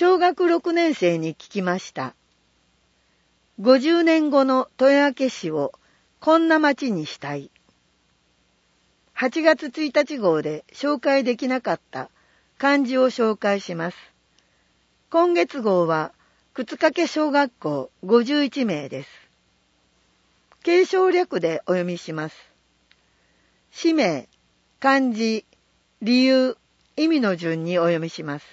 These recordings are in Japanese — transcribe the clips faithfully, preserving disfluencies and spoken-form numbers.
小学ろくねん生に聞きました。ごじゅうねんごの豊明市をこんな町にしたい。はちがつついたち号で紹介できなかった漢字を紹介します。今月号は靴掛小学校ごじゅういちめいです。継承略でお読みします。氏名、漢字、理由、意味の順にお読みします。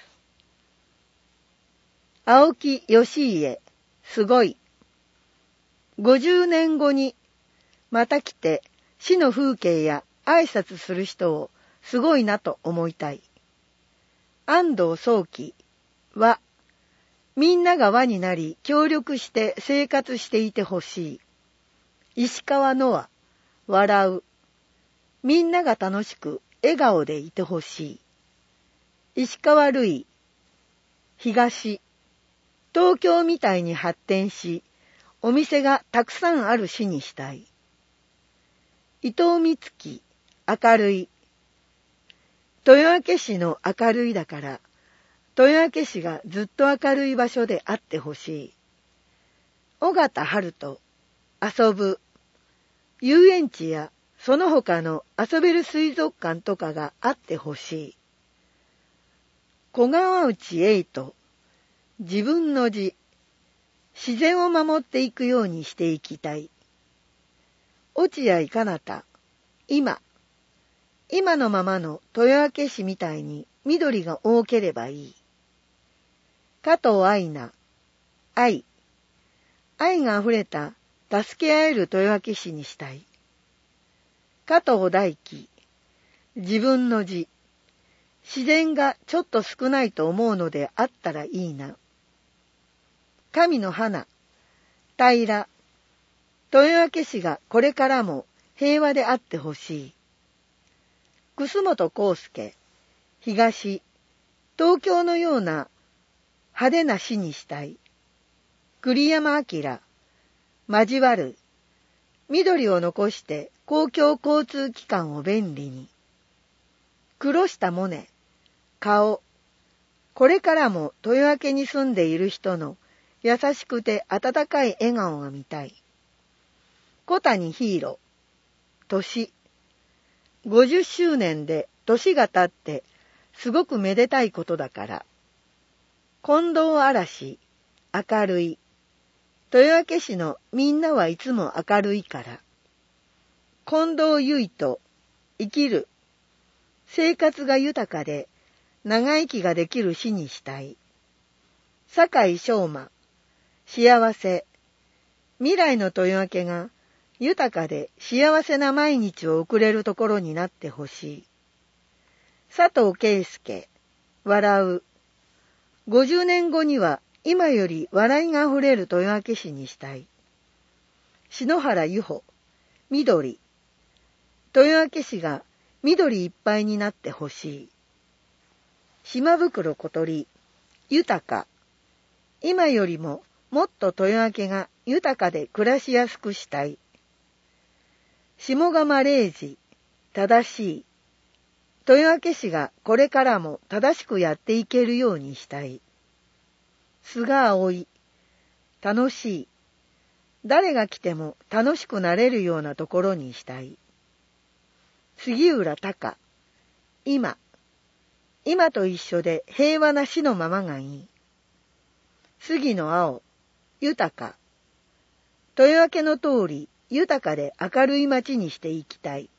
青木義家、すごい。ごじゅうねんごにまた来て市の風景や挨拶する人をすごいなと思いたい。安藤宗樹は、みんなが輪になり協力して生活していてほしい。石川のは、笑う。みんなが楽しく笑顔でいてほしい。石川類、東。東京みたいに発展し、お店がたくさんある市にしたい。伊藤美月、明るい。豊明市の明るいだから、豊明市がずっと明るい場所であってほしい。尾形春人、遊ぶ。遊園地やその他の遊べる水族館とかがあってほしい。小川内栄斗、自分の字。自然を守っていくようにしていきたい。落合かなた、今。今のままの豊明市みたいに緑が多ければいい。加藤愛菜、愛。愛があふれた助け合える豊明市にしたい。加藤大輝、自分の字。自然がちょっと少ないと思うのであったらいいな。神の花、平。豊明市がこれからも平和であってほしい。楠本康介、東。東京のような派手な市にしたい。栗山明、交わる。緑を残して公共交通機関を便利に。黒下萌音、顔。これからも豊明に住んでいる人の優しくて温かい笑顔が見たい。小谷ヒーロー、年。ごじゅっしゅうねんで年が経ってすごくめでたいことだから。近藤嵐、明るい。豊明市のみんなはいつも明るいから。近藤結人、生きる。生活が豊かで長生きができる市にしたい。坂井翔馬、幸せ。未来の豊明が豊かで幸せな毎日を送れるところになってほしい。佐藤圭介、笑う。ごじゅうねんごには今より笑いがあふれる豊明市にしたい。篠原由穂、緑。豊明市が緑いっぱいになってほしい。島袋小鳥、豊か。今よりももっと豊明が豊かで暮らしやすくしたい。下釜礼二、正しい。豊明市がこれからも正しくやっていけるようにしたい。菅葵、楽しい。誰が来ても楽しくなれるようなところにしたい。杉浦隆、今。今と一緒で平和な市のままがいい。杉野青、豊か。豊明の通り豊かで明るい町にしていきたい。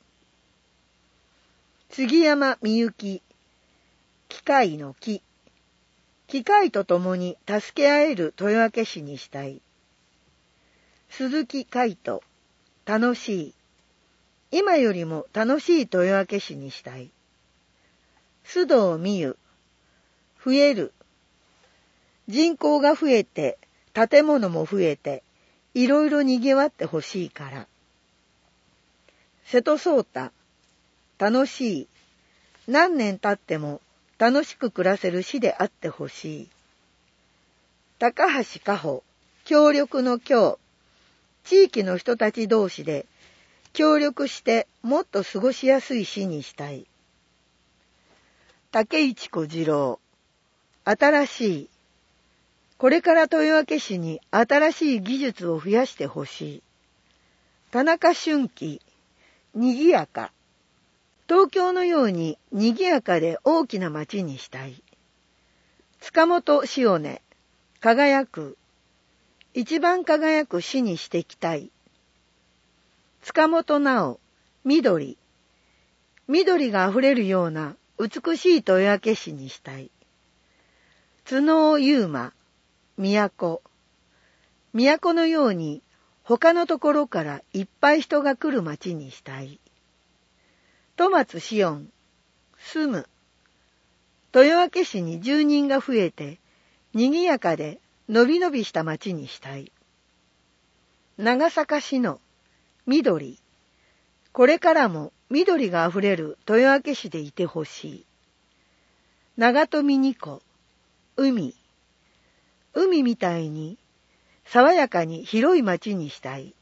杉山みゆき、機械の木。機械とともに助け合える豊明市にしたい。鈴木海斗、楽しい。今よりも楽しい豊明市にしたい。須藤美優、増える。人口が増えて、建物も増えて、いろいろ賑わってほしいから。瀬戸壮太、楽しい。何年経っても楽しく暮らせる市であってほしい。高橋加穂、協力の協。地域の人たち同士で協力してもっと過ごしやすい市にしたい。竹市小次郎、新しい。 これから豊明市に新しい技術を増やしてほしい。田中俊樹、にぎやか。東京のようににぎやかで大きな町にしたい。塚本塩根、輝く。一番輝く市にしていきたい。塚本直、緑。緑があふれるような美しい豊明市にしたい。角尾優馬、都。都のように他のところからいっぱい人が来る町にしたい。戸松紫音、住む。豊明市に住人が増えて、賑やかでのびのびした町にしたい。長坂市の緑。これからも緑があふれる豊明市でいてほしい。長富二子、海。海みたいに爽やかに広い町にしたい。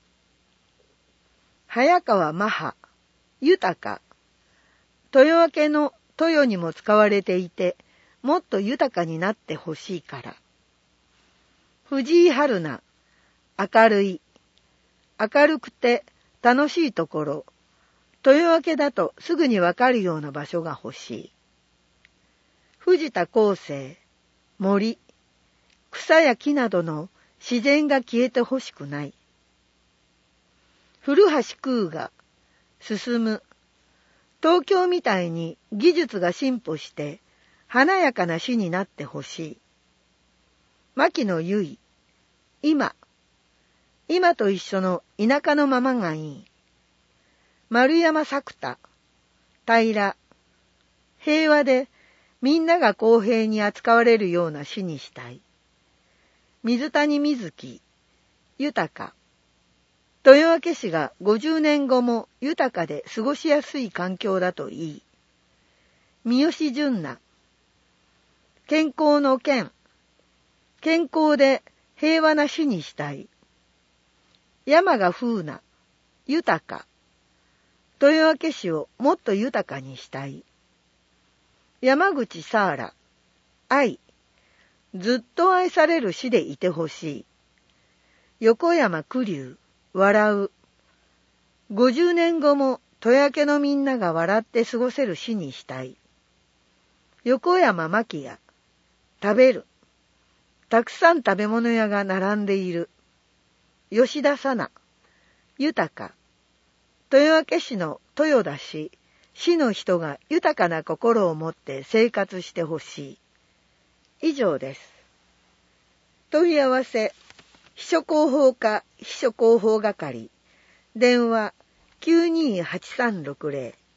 早川マハ、豊か。豊明の豊にも使われていて、もっと豊かになってほしいから。藤井春菜、明るい。明るくて楽しいところ。豊明だとすぐにわかるような場所が欲しい。藤田康生、森。草や木などの自然が消えてほしくない。古橋空が、進む。東京みたいに技術が進歩して華やかな市になってほしい。牧野由衣、今。今と一緒の田舎のままがいい。丸山作太、平。平和でみんなが公平に扱われるような市にしたい。水谷瑞希、豊か。豊明市がごじゅうねんごも豊かで過ごしやすい環境だといい。三好純奈、健康の健。健康で平和な市にしたい。山賀風奈、豊か。豊明市をもっと豊かにしたい。山口サーラ、愛。ずっと愛される市でいてほしい。横山玖生、笑う。ごじゅうねんごも豊明のみんなが笑って過ごせる市にしたい。横山真紀也、食べる。たくさん食べ物屋が並んでいる。吉田さな、豊か。豊明市の豊だし、市の人が豊かな心を持って生活してほしい。以上です。問い合わせ、秘書広報課秘書広報係、電話 きゅうにーはちさんろくぜろ